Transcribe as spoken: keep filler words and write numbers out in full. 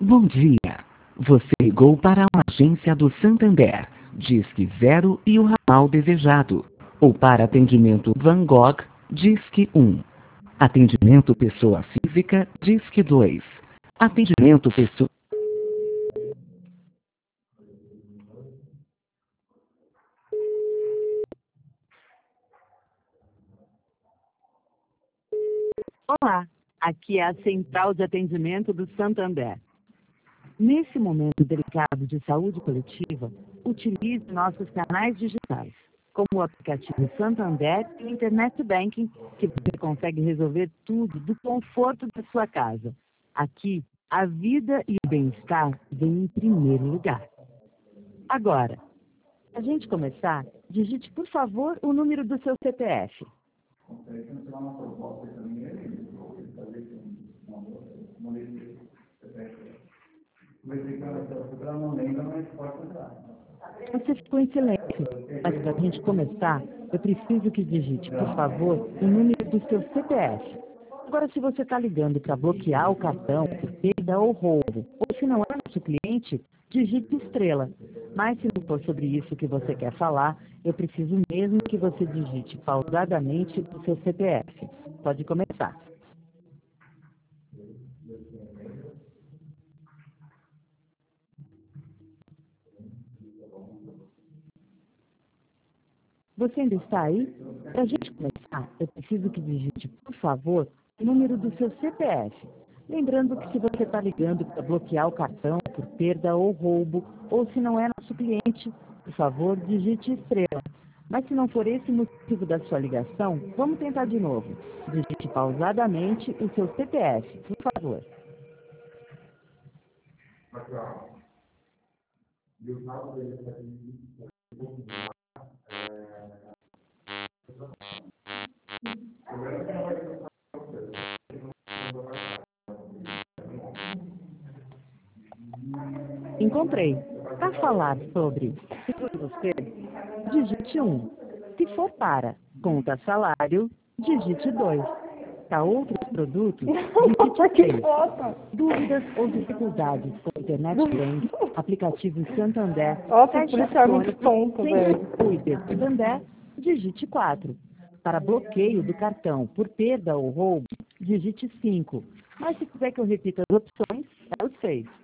Bom dia. Você ligou para uma agência do Santander. Disque zero e o ramal desejado. Ou para atendimento Van Gogh, Disque um. Atendimento pessoa física, Disque dois. Atendimento pessoa... Olá, aqui é a Central de Atendimento do Santander. Nesse momento delicado de saúde coletiva, utilize nossos canais digitais, como o aplicativo Santander e o Internet Banking, que você consegue resolver tudo do conforto da sua casa. Aqui, a vida e o bem-estar vêm em primeiro lugar. Agora, para a gente começar, digite, por favor, o número do seu C P F. Você ficou em silêncio, mas para a gente começar, eu preciso que digite, por favor, o número do seu C P F. Agora, se você está ligando para bloquear o cartão por perda ou roubo, ou se não é nosso cliente, digite estrela. Mas se não for sobre isso que você quer falar, eu preciso mesmo que você digite pausadamente o seu C P F. Pode começar. Você ainda está aí? Para a gente começar, eu preciso que digite, por favor, o número do seu C P F. Lembrando que se você está ligando para bloquear o cartão por perda ou roubo, ou se não é nosso cliente, por favor, digite estrela. Mas se não for esse o motivo da sua ligação, vamos tentar de novo. Digite pausadamente o seu C P F, por favor. Encontrei. Para falar sobre seguro você, digite um. Se for para conta salário, digite dois. Para outros produtos, digite três. Dúvidas ou dificuldades com internet bank, aplicativo Santander, Nossa, caixa por isso é muito eletrônico, tonto, velho. sem I P Santander, digite quatro. Para bloqueio do cartão por perda ou roubo, digite cinco. Mas se quiser que eu repita as opções, é o seis.